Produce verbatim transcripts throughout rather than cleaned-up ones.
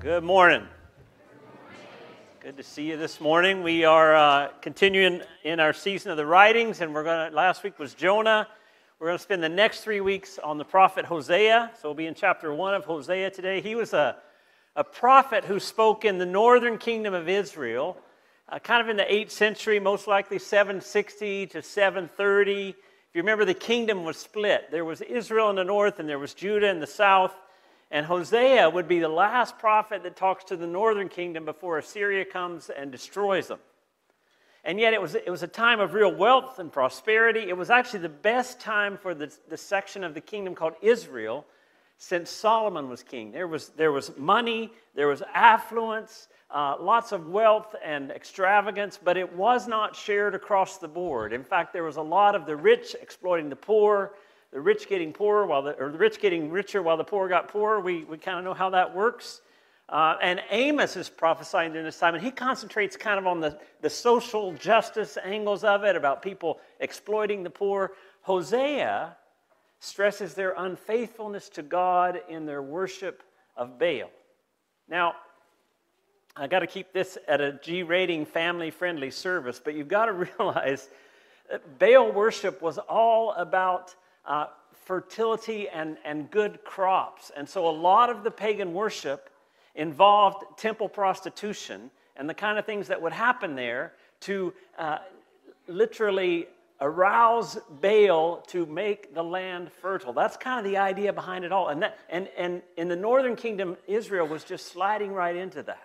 Good morning. Good to see you this morning. We are uh, continuing in our season of the writings, and we're going to, last week was Jonah. We're going to spend the next three weeks on the prophet Hosea. So we'll be in chapter one of Hosea today. He was a, a prophet who spoke in the northern kingdom of Israel, uh, kind of in the eighth century, most likely seven sixty to seven thirty. If you remember, the kingdom was split. There was Israel in the north, and there was Judah in the south. And Hosea would be the last prophet that talks to the northern kingdom before Assyria comes and destroys them. And yet it was, it was a time of real wealth and prosperity. It was actually the best time for the, the section of the kingdom called Israel since Solomon was king. There was, there was money, there was affluence, uh, lots of wealth and extravagance, but it was not shared across the board. In fact, there was a lot of the rich exploiting the poor, the rich getting poorer, while the, or the rich getting richer while the poor got poorer. We, we kind of know how that works. Uh, and Amos is prophesying during this time, and he concentrates kind of on the, the social justice angles of it, about people exploiting the poor. Hosea stresses their unfaithfulness to God in their worship of Baal. Now, I got to keep this at a G rating, family-friendly service, but you've got to realize that Baal worship was all about Uh, fertility and, and good crops. And so a lot of the pagan worship involved temple prostitution and the kind of things that would happen there to uh, literally arouse Baal to make the land fertile. That's kind of the idea behind it all. And, that, and, and in the northern kingdom, Israel was just sliding right into that.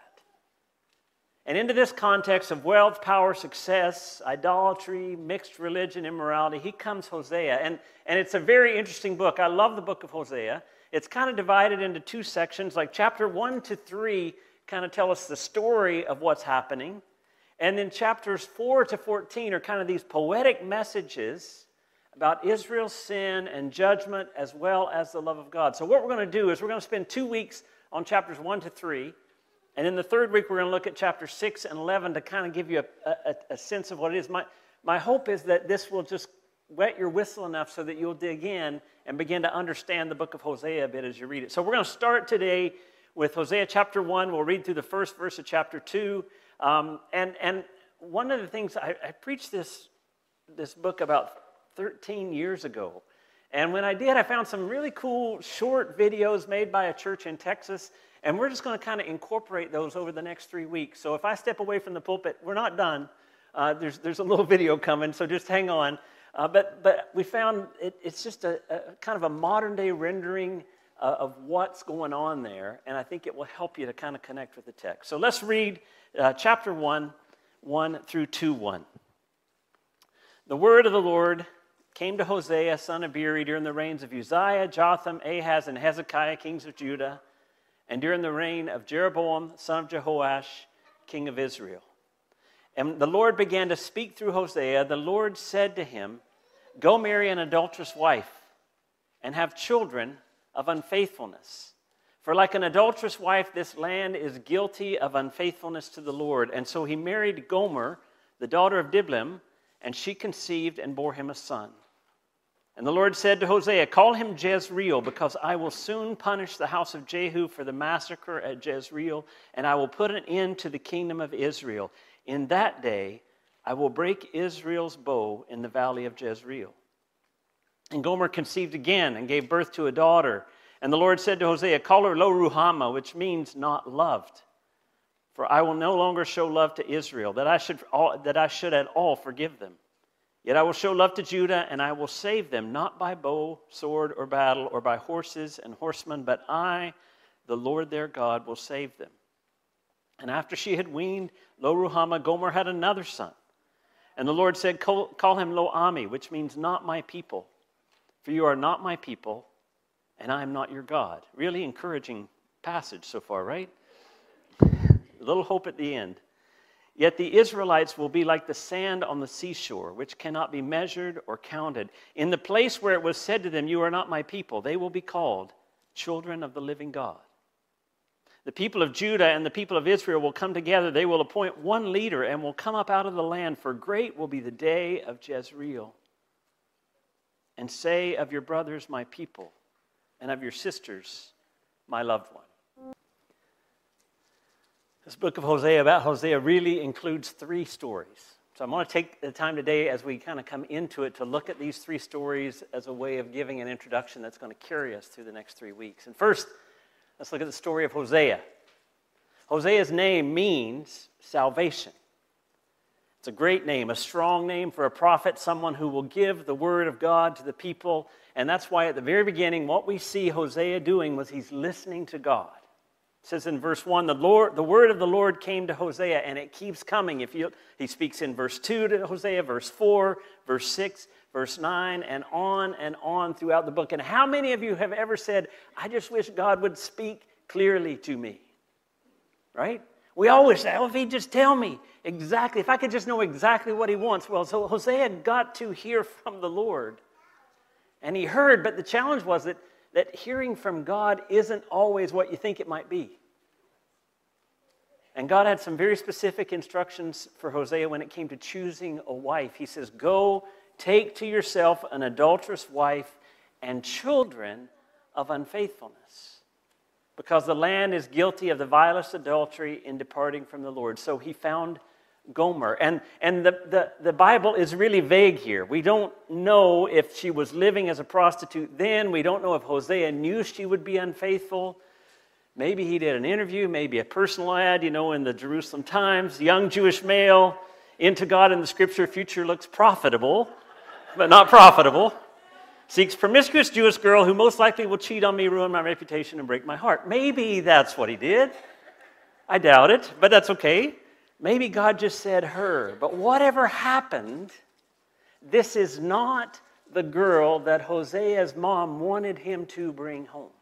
And into this context of wealth, power, success, idolatry, mixed religion, immorality, he comes Hosea. And, and it's a very interesting book. I love the book of Hosea. It's kind of divided into two sections, like chapter one to three kind of tell us the story of what's happening. And then chapters four to fourteen are kind of these poetic messages about Israel's sin and judgment as well as the love of God. So what we're going to do is we're going to spend two weeks on chapters one to three. And in the third week, we're going to look at chapter six and eleven to kind of give you a, a, a sense of what it is. My, my hope is that this will just wet your whistle enough so that you'll dig in and begin to understand the book of Hosea a bit as you read it. So we're going to start today with Hosea chapter one. We'll read through the first verse of chapter two. Um, and, and one of the things, I, I preached this, this book about thirteen years ago. And when I did, I found some really cool short videos made by a church in Texas. And we're just going to kind of incorporate those over the next three weeks. So if I step away from the pulpit, we're not done. Uh, there's there's a little video coming, so just hang on. Uh, but but we found it, it's just a, a kind of a modern day rendering uh, of what's going on there, and I think it will help you to kind of connect with the text. So let's read uh, chapter one, one through two, one. The word of the Lord came to Hosea, son of Beeri, during the reigns of Uzziah, Jotham, Ahaz, and Hezekiah, kings of Judah, and during the reign of Jeroboam, son of Jehoash, king of Israel. And the Lord began to speak through Hosea. The Lord said to him, "Go marry an adulterous wife and have children of unfaithfulness. For like an adulterous wife, this land is guilty of unfaithfulness to the Lord." And so he married Gomer, the daughter of Diblaim, and she conceived and bore him a son. And the Lord said to Hosea, "Call him Jezreel, because I will soon punish the house of Jehu for the massacre at Jezreel, and I will put an end to the kingdom of Israel. In that day, I will break Israel's bow in the valley of Jezreel." And Gomer conceived again and gave birth to a daughter. And the Lord said to Hosea, "Call her Lo-Ruhamah, which means not loved. For I will no longer show love to Israel, that I should, all, that I should at all forgive them. Yet I will show love to Judah, and I will save them, not by bow, sword, or battle, or by horses and horsemen, but I, the Lord their God, will save them." And after she had weaned Lo-Ruhamah, Gomer had another son. And the Lord said, "Call, call him Lo-Ammi, which means not my people. For you are not my people, and I am not your God." Really encouraging passage so far, right? A little hope at the end. "Yet the Israelites will be like the sand on the seashore, which cannot be measured or counted. In the place where it was said to them, 'You are not my people,' they will be called children of the living God. The people of Judah and the people of Israel will come together. They will appoint one leader and will come up out of the land, for great will be the day of Jezreel. And say of your brothers, my people, and of your sisters, my loved one." This book of Hosea, about Hosea, really includes three stories. So I'm going to take the time today as we kind of come into it to look at these three stories as a way of giving an introduction that's going to carry us through the next three weeks. And first, let's look at the story of Hosea. Hosea's name means salvation. It's a great name, a strong name for a prophet, someone who will give the word of God to the people. And that's why at the very beginning, what we see Hosea doing was he's listening to God. It says in verse one, the Lord, the word of the Lord came to Hosea, and it keeps coming. If you, he speaks in verse two to Hosea, verse four, verse six, verse nine, and on and on throughout the book. And how many of you have ever said, I just wish God would speak clearly to me? Right? We always say, oh, if he'd just tell me exactly, if I could just know exactly what he wants. Well, so Hosea got to hear from the Lord. And he heard, but the challenge was that that hearing from God isn't always what you think it might be. And God had some very specific instructions for Hosea when it came to choosing a wife. He says, go take to yourself an adulterous wife and children of unfaithfulness, because the land is guilty of the vilest adultery in departing from the Lord. So he found Gomer. And, and the, the, the Bible is really vague here. We don't know if she was living as a prostitute then. We don't know if Hosea knew she would be unfaithful. Maybe he did an interview, maybe a personal ad, you know, in the Jerusalem Times. Young Jewish male, into God in the Scripture, future looks profitable, but not profitable. Seeks promiscuous Jewish girl who most likely will cheat on me, ruin my reputation, and break my heart. Maybe that's what he did. I doubt it, but that's okay. Maybe God just said her. But whatever happened, this is not the girl that Hosea's mom wanted him to bring home.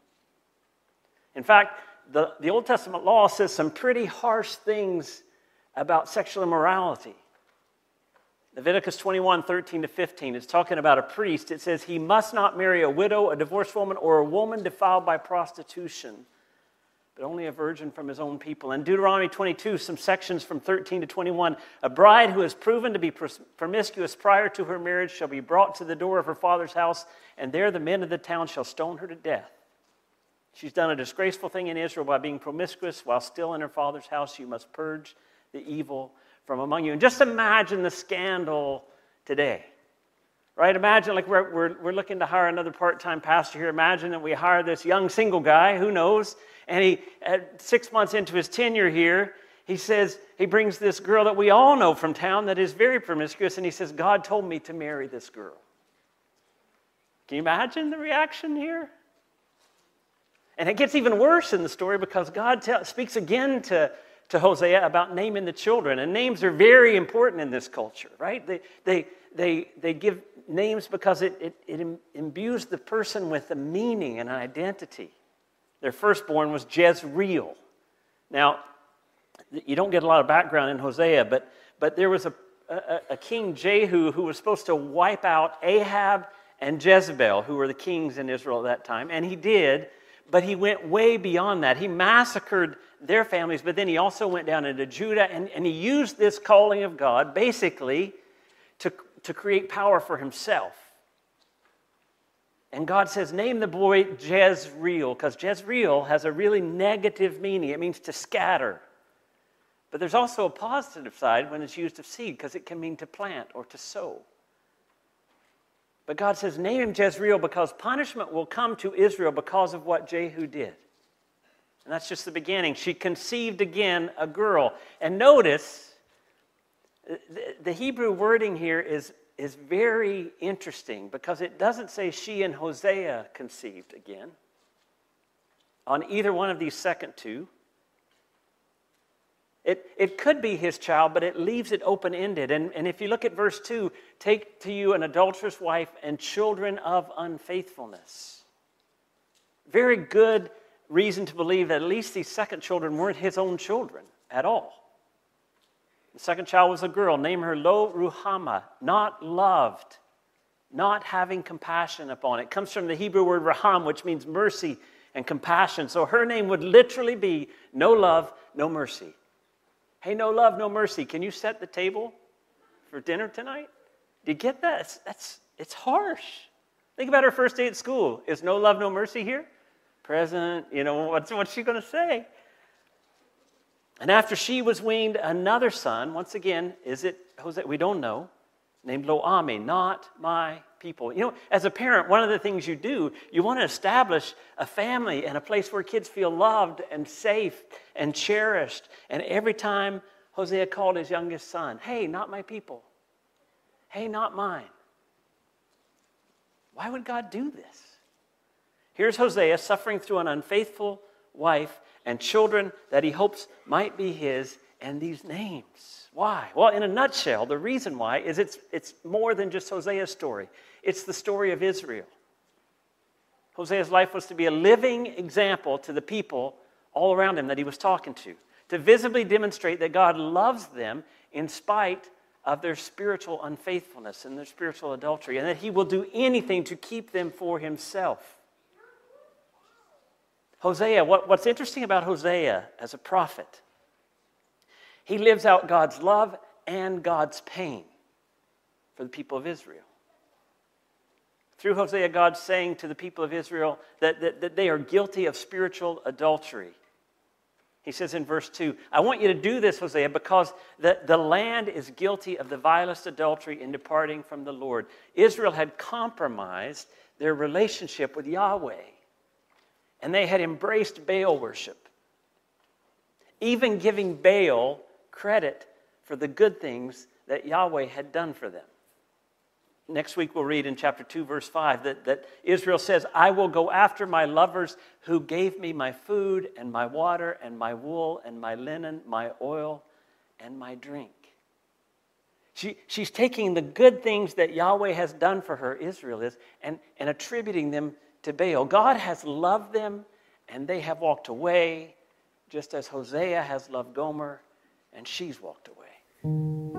In fact, the, the Old Testament law says some pretty harsh things about sexual immorality. Leviticus twenty-one, thirteen to fifteen is talking about a priest. It says he must not marry a widow, a divorced woman, or a woman defiled by prostitution, but only a virgin from his own people. In Deuteronomy twenty-two, some sections from thirteen to twenty-one, a bride who has proven to be promiscuous prior to her marriage shall be brought to the door of her father's house, and there the men of the town shall stone her to death. She's done a disgraceful thing in Israel by being promiscuous while still in her father's house. You must purge the evil from among you. And just imagine the scandal today. Right? Imagine like we're, we're, we're looking to hire another part-time pastor here. Imagine that we hire this young single guy, who knows, and he, at six months into his tenure here, he says, he brings this girl that we all know from town that is very promiscuous, and he says, God told me to marry this girl. Can you imagine the reaction here? And it gets even worse in the story because God tell, speaks again to, to Hosea about naming the children. And names are very important in this culture, right? They, they, they, they give names because it, it, it imbues the person with a meaning and an identity. Their firstborn was Jezreel. Now, you don't get a lot of background in Hosea, but, but there was a, a, a king, Jehu, who was supposed to wipe out Ahab and Jezebel, who were the kings in Israel at that time. And he did, but he went way beyond that. He massacred their families, but then he also went down into Judah, and, and he used this calling of God basically to, to create power for himself. And God says, name the boy Jezreel, because Jezreel has a really negative meaning. It means to scatter. But there's also a positive side when it's used of seed, because it can mean to plant or to sow. But God says, name him Jezreel because punishment will come to Israel because of what Jehu did. And that's just the beginning. She conceived again a girl. And notice, the Hebrew wording here is, is very interesting because it doesn't say she and Hosea conceived again on either one of these second two. It, it could be his child, but it leaves it open-ended. And, and if you look at verse two, take to you an adulterous wife and children of unfaithfulness. Very good reason to believe that at least these second children weren't his own children at all. The second child was a girl. Name her Lo Ruhamah, not loved, not having compassion upon. It comes from the Hebrew word raham, which means mercy and compassion. So her name would literally be no love, no mercy. Hey, no love, no mercy. Can you set the table for dinner tonight? Do you get that? It's, that's, it's harsh. Think about her first day at school. Is no love, no mercy here? Present, you know, what's, what's she going to say? And after she was weaned, another son, once again, is it Hosea? We don't know, named Lo-Ami, not my people. You know, as a parent, one of the things you do, you want to establish a family and a place where kids feel loved and safe and cherished. And every time Hosea called his youngest son, hey, not my people. Hey, not mine. Why would God do this? Here's Hosea suffering through an unfaithful wife and children that he hopes might be his, and these names. Why? Well, in a nutshell, the reason why is it's, it's more than just Hosea's story. It's the story of Israel. Hosea's life was to be a living example to the people all around him that he was talking to, to visibly demonstrate that God loves them in spite of their spiritual unfaithfulness and their spiritual adultery, and that he will do anything to keep them for himself. Hosea, what, what's interesting about Hosea as a prophet, he lives out God's love and God's pain for the people of Israel. Through Hosea, God's saying to the people of Israel that, that, that they are guilty of spiritual adultery. He says in verse two, I want you to do this, Hosea, because the, the land is guilty of the vilest adultery in departing from the Lord. Israel had compromised their relationship with Yahweh, and they had embraced Baal worship, even giving Baal credit for the good things that Yahweh had done for them. Next week we'll read in chapter two, verse five, that, that Israel says, I will go after my lovers who gave me my food and my water and my wool and my linen, my oil and my drink. She, she's taking the good things that Yahweh has done for her, Israel is, and, and attributing them to Baal. God has loved them, and they have walked away, just as Hosea has loved Gomer, and she's walked away.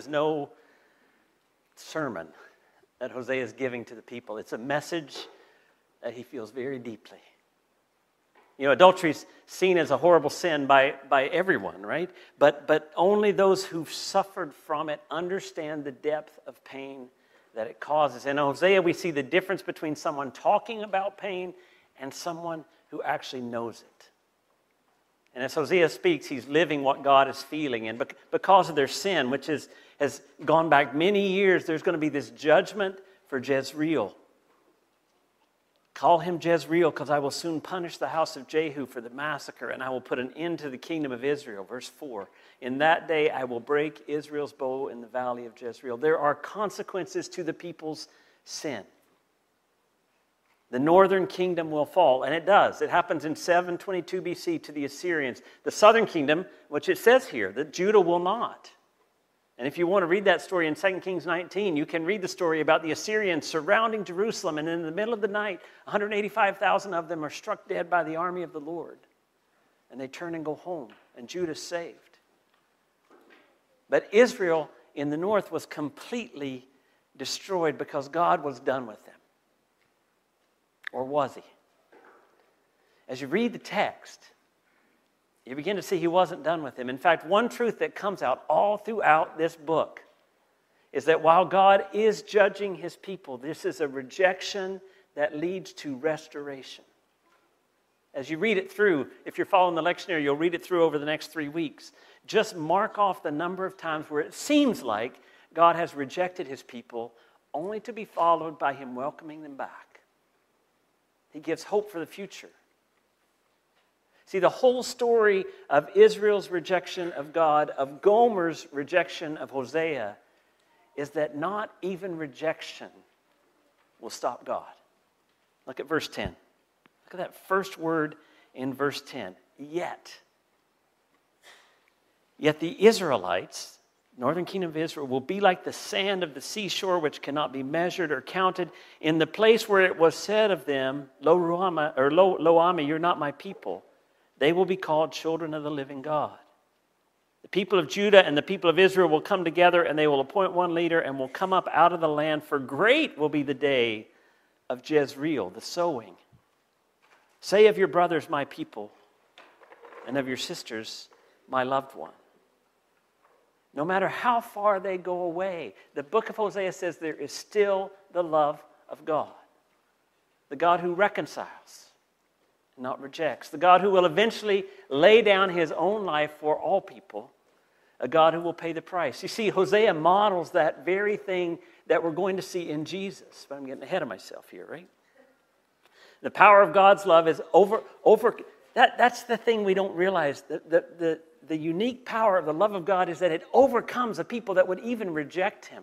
no sermon that Hosea is giving to the people. It's a message that he feels very deeply. You know, adultery is seen as a horrible sin by, by everyone, right? But, but only those who've suffered from it understand the depth of pain that it causes. In Hosea, we see the difference between someone talking about pain and someone who actually knows it. And as Hosea speaks, he's living what God is feeling. And because of their sin, which is, has gone back many years, there's going to be this judgment for Jezreel. Call him Jezreel, because I will soon punish the house of Jehu for the massacre, and I will put an end to the kingdom of Israel. Verse four, in that day I will break Israel's bow in the valley of Jezreel. There are consequences to the people's sin. The northern kingdom will fall, and it does. It happens in seven twenty-two B C to the Assyrians. The southern kingdom, which it says here, that Judah will not. And if you want to read that story in Second Kings nineteen, you can read the story about the Assyrians surrounding Jerusalem, and in the middle of the night, one hundred eighty-five thousand of them are struck dead by the army of the Lord. And they turn and go home, and Judah's saved. But Israel in the north was completely destroyed because God was done with them. Or was he? As you read the text, you begin to see he wasn't done with him. In fact, one truth that comes out all throughout this book is that while God is judging his people, this is a rejection that leads to restoration. As you read it through, if you're following the lectionary, you'll read it through over the next three weeks. Just mark off the number of times where it seems like God has rejected his people only to be followed by him welcoming them back. He gives hope for the future. See, the whole story of Israel's rejection of God, of Gomer's rejection of Hosea, is that not even rejection will stop God. Look at verse ten. Look at that first word in verse ten. Yet. Yet the Israelites, northern kingdom of Israel, will be like the sand of the seashore, which cannot be measured or counted. In the place where it was said of them, Lo Ruhamah, or Lo, Lo Ami, you're not my people, they will be called children of the living God. The people of Judah and the people of Israel will come together, and they will appoint one leader and will come up out of the land, for great will be the day of Jezreel, the sowing. Say of your brothers, my people, and of your sisters, my loved one. No matter how far they go away, the book of Hosea says there is still the love of God. The God who reconciles, not rejects. The God who will eventually lay down his own life for all people. A God who will pay the price. You see, Hosea models that very thing that we're going to see in Jesus. But I'm getting ahead of myself here, right? The power of God's love is over... over that, that's the thing we don't realize. The, the, the, the unique power of the love of God is that it overcomes a people that would even reject him.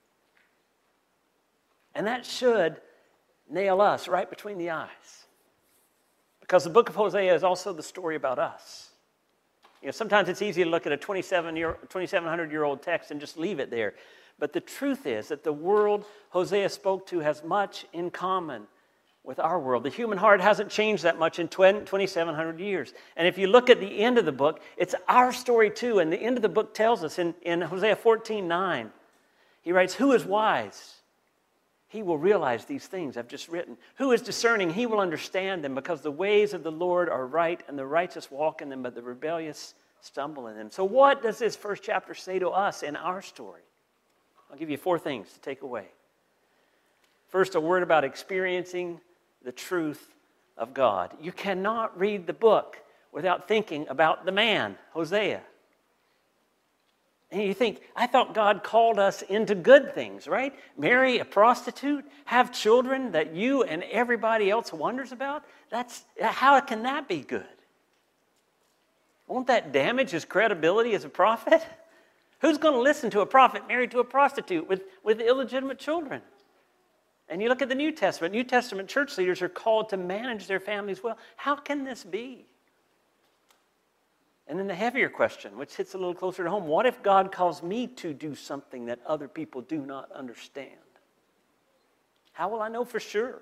And that should nail us right between the eyes. Because the book of Hosea is also the story about us. You know, sometimes it's easy to look at a twenty-seven hundred year old text and just leave it there. But the truth is that the world Hosea spoke to has much in common with our world. The human heart hasn't changed that much in twenty-seven hundred years. And if you look at the end of the book, it's our story too. And the end of the book tells us in, in Hosea fourteen nine, he writes, who is wise? He will realize these things I've just written. Who is discerning? He will understand them, because the ways of the Lord are right, and the righteous walk in them, but the rebellious stumble in them. So what does this first chapter say to us in our story? I'll give you four things to take away. First, a word about experiencing the truth of God. You cannot read the book without thinking about the man, Hosea. And you think, I thought God called us into good things, right? Marry a prostitute, have children that you and everybody else wonders about? That's, how can that be good? Won't that damage his credibility as a prophet? Who's going to listen to a prophet married to a prostitute with, with illegitimate children? And you look at the New Testament. New Testament church leaders are called to manage their families well. How can this be? And then the heavier question, which hits a little closer to home, what if God calls me to do something that other people do not understand? How will I know for sure?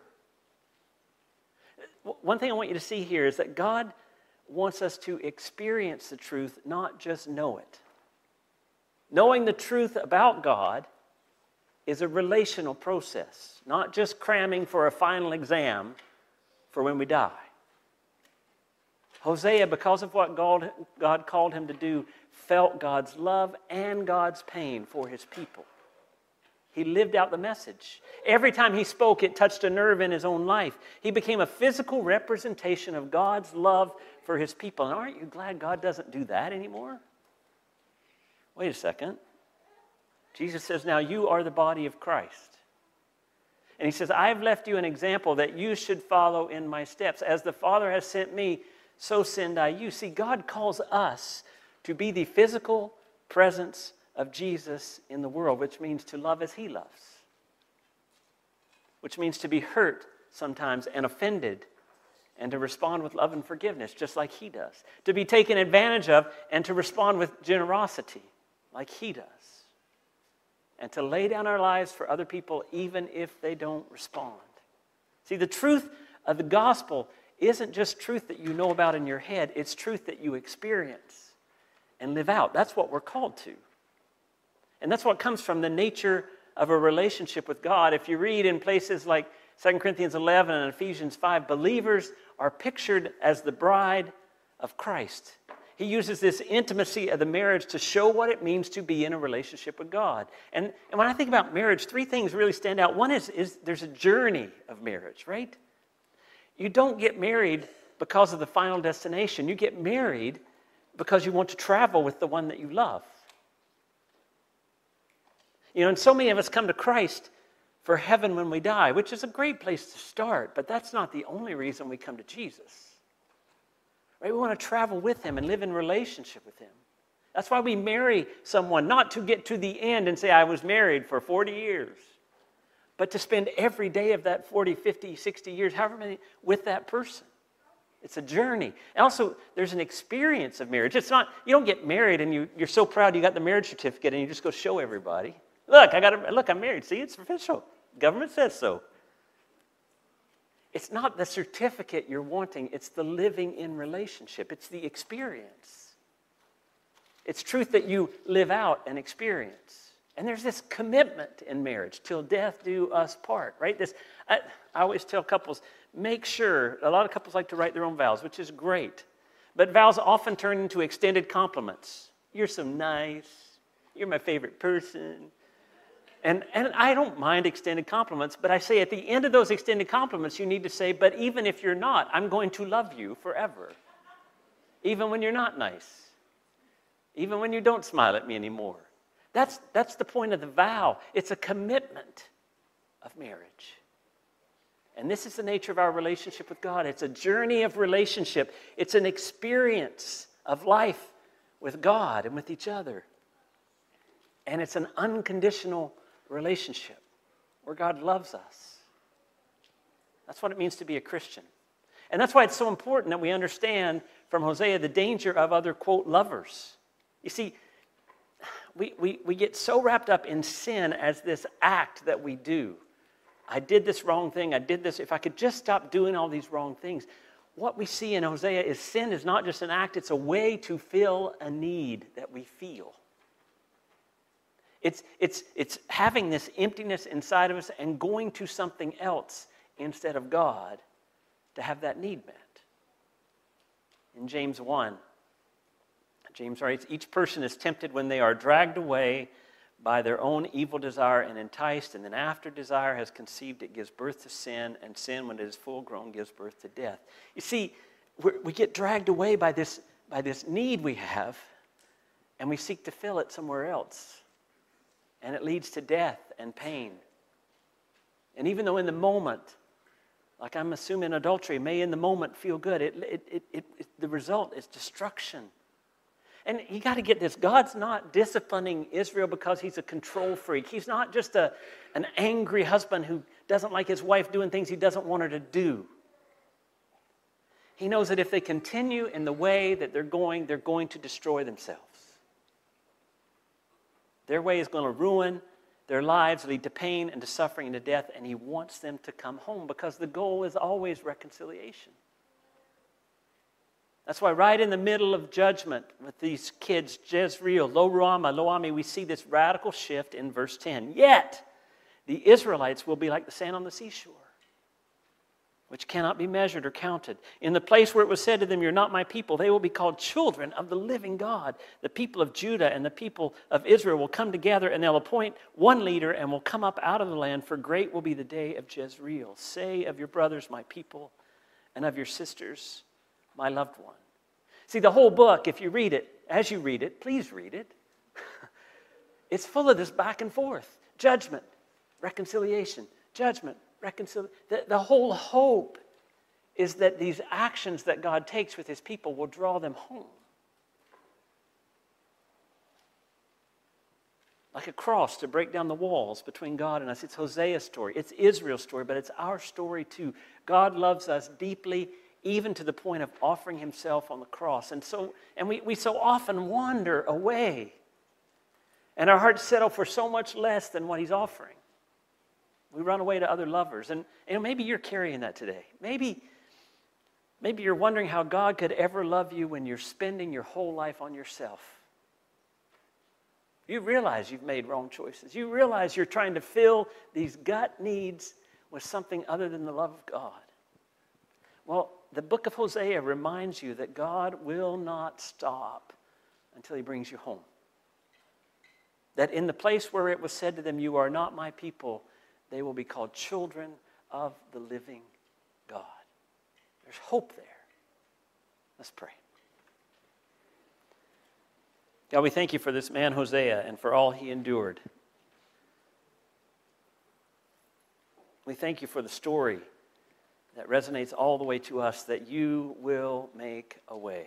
One thing I want you to see here is that God wants us to experience the truth, not just know it. Knowing the truth about God is a relational process, not just cramming for a final exam for when we die. Hosea, because of what God, God called him to do, felt God's love and God's pain for his people. He lived out the message. Every time he spoke, it touched a nerve in his own life. He became a physical representation of God's love for his people. And aren't you glad God doesn't do that anymore? Wait a second. Jesus says, now you are the body of Christ. And he says, I have left you an example that you should follow in my steps. As the Father has sent me, so send I you. See, God calls us to be the physical presence of Jesus in the world, which means to love as he loves. Which means to be hurt sometimes and offended and to respond with love and forgiveness, just like he does. To be taken advantage of and to respond with generosity, like he does. And to lay down our lives for other people even if they don't respond. See, the truth of the gospel isn't just truth that you know about in your head. It's truth that you experience and live out. That's what we're called to. And that's what comes from the nature of a relationship with God. If you read in places like Second Corinthians eleven and Ephesians five, believers are pictured as the bride of Christ. He uses this intimacy of the marriage to show what it means to be in a relationship with God. And, and when I think about marriage, three things really stand out. One is, is there's a journey of marriage, right? You don't get married because of the final destination. You get married because you want to travel with the one that you love. You know, and so many of us come to Christ for heaven when we die, which is a great place to start, but that's not the only reason we come to Jesus. Right? We want to travel with him and live in relationship with him. That's why we marry someone, not to get to the end and say, I was married for forty years, but to spend every day of that forty, fifty, sixty years, however many, with that person. It's a journey. And also, there's an experience of marriage. It's not, you don't get married and you, you're so proud you got the marriage certificate and you just go show everybody. Look, I got a, look, I'm married. See, it's official. Government says so. It's not the certificate you're wanting. It's the living in relationship. It's the experience. It's truth that you live out and experience. And there's this commitment in marriage, till death do us part, right? This, I, I always tell couples, make sure, a lot of couples like to write their own vows, which is great. But vows often turn into extended compliments. You're so nice. You're my favorite person. And, and I don't mind extended compliments, but I say at the end of those extended compliments, you need to say, but even if you're not, I'm going to love you forever. Even when you're not nice. Even when you don't smile at me anymore. That's, that's the point of the vow. It's a commitment of marriage. And this is the nature of our relationship with God. It's a journey of relationship. It's an experience of life with God and with each other. And it's an unconditional relationship where God loves us. That's what it means to be a Christian. And that's why it's so important that we understand from Hosea the danger of other, quote, lovers. You see, we, we, we get so wrapped up in sin as this act that we do. I did this wrong thing. I did this. If I could just stop doing all these wrong things. What we see in Hosea is sin is not just an act. It's a way to fill a need that we feel. It's, it's, it's having this emptiness inside of us and going to something else instead of God to have that need met. In James one, James writes, each person is tempted when they are dragged away by their own evil desire and enticed, and then after desire has conceived, it gives birth to sin, and sin, when it is full grown, gives birth to death. You see, we're, we get dragged away by this, by this need we have, and we seek to fill it somewhere else. And it leads to death and pain. And even though in the moment, like I'm assuming adultery may in the moment feel good, it, it, it, it, it, the result is destruction. And you got to get this. God's not disciplining Israel because he's a control freak. He's not just a, an angry husband who doesn't like his wife doing things he doesn't want her to do. He knows that if they continue in the way that they're going, they're going to destroy themselves. Their way is going to ruin their lives, lead to pain and to suffering and to death, and he wants them to come home because the goal is always reconciliation. That's why right in the middle of judgment with these kids, Jezreel, Lo Ruhamah, Lo Ami, we see this radical shift in verse ten. Yet, the Israelites will be like the sand on the seashore, which cannot be measured or counted. In the place where it was said to them, you're not my people, they will be called children of the living God. The people of Judah and the people of Israel will come together, and they'll appoint one leader and will come up out of the land, for great will be the day of Jezreel. Say of your brothers, my people, and of your sisters, my loved one. See, the whole book, if you read it, as you read it, please read it, it's full of this back and forth. Judgment, reconciliation, judgment, reconciliation. The, the whole hope is that these actions that God takes with his people will draw them home. Like a cross to break down the walls between God and us. It's Hosea's story. It's Israel's story, but it's our story too. God loves us deeply, even to the point of offering himself on the cross. And so, and we, we so often wander away. And our hearts settle for so much less than what he's offering. We run away to other lovers. And you know, maybe you're carrying that today. Maybe, maybe you're wondering how God could ever love you when you're spending your whole life on yourself. You realize you've made wrong choices. You realize you're trying to fill these gut needs with something other than the love of God. Well, the book of Hosea reminds you that God will not stop until he brings you home. That in the place where it was said to them, you are not my people, they will be called children of the living God. There's hope there. Let's pray. God, we thank you for this man Hosea and for all he endured. We thank you for the story that resonates all the way to us, that you will make a way.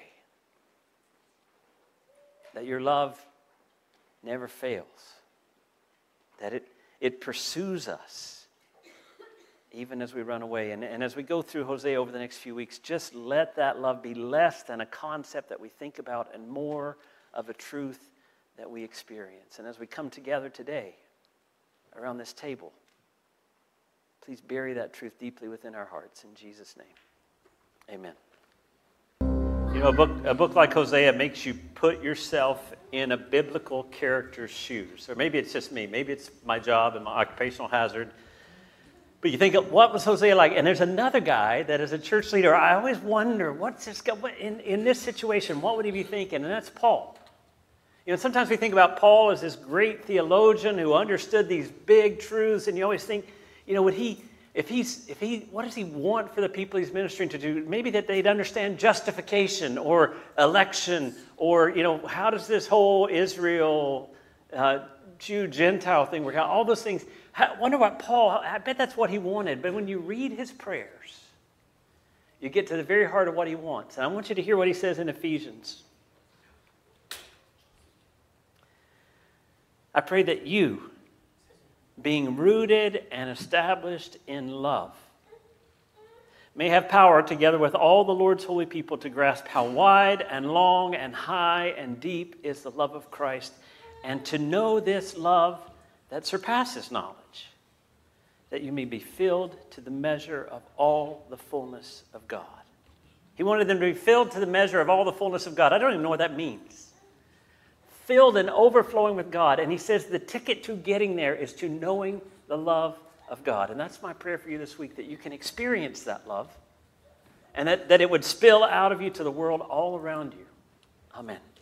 That your love never fails. That it, it pursues us even as we run away. And, and as we go through Hosea over the next few weeks, just let that love be less than a concept that we think about and more of a truth that we experience. And as we come together today around this table, please bury that truth deeply within our hearts. In Jesus' name, amen. You know, a book, a book like Hosea makes you put yourself in a biblical character's shoes. Or maybe it's just me. Maybe it's my job and my occupational hazard. But you think, what was Hosea like? And there's another guy that is a church leader. I always wonder, what's this guy, what, in, in this situation, what would he be thinking? And that's Paul. You know, sometimes we think about Paul as this great theologian who understood these big truths, and you always think, you know, would he, if he's, if he, what does he want for the people he's ministering to do? Maybe that they'd understand justification or election, or, you know, how does this whole Israel, uh, Jew, Gentile thing work out? All those things. I wonder what Paul, I bet that's what he wanted. But when you read his prayers, you get to the very heart of what he wants. And I want you to hear what he says in Ephesians. I pray that you, being rooted and established in love, may have power together with all the Lord's holy people to grasp how wide and long and high and deep is the love of Christ, and to know this love that surpasses knowledge, that you may be filled to the measure of all the fullness of God. He wanted them to be filled to the measure of all the fullness of God. I don't even know what that means. Filled and overflowing with God. And he says the ticket to getting there is to knowing the love of God. And that's my prayer for you this week, that you can experience that love and that, that it would spill out of you to the world all around you. Amen.